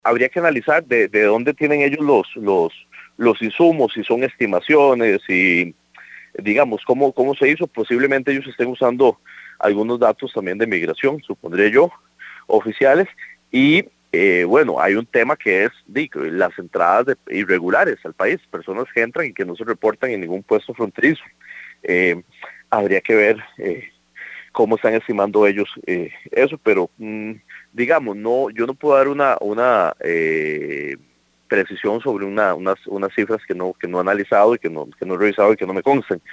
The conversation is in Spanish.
habría que analizar de dónde tienen ellos los insumos, si son estimaciones, si digamos cómo se hizo. Posiblemente ellos estén usando algunos datos también de migración, supondré yo, oficiales, y bueno, hay un tema que es las entradas irregulares al país, personas que entran y que no se reportan en ningún puesto fronterizo. Habría que ver cómo están estimando ellos eso, pero digamos, no, yo no puedo dar una precisión sobre unas cifras que no he analizado y que no he revisado y que no me consten.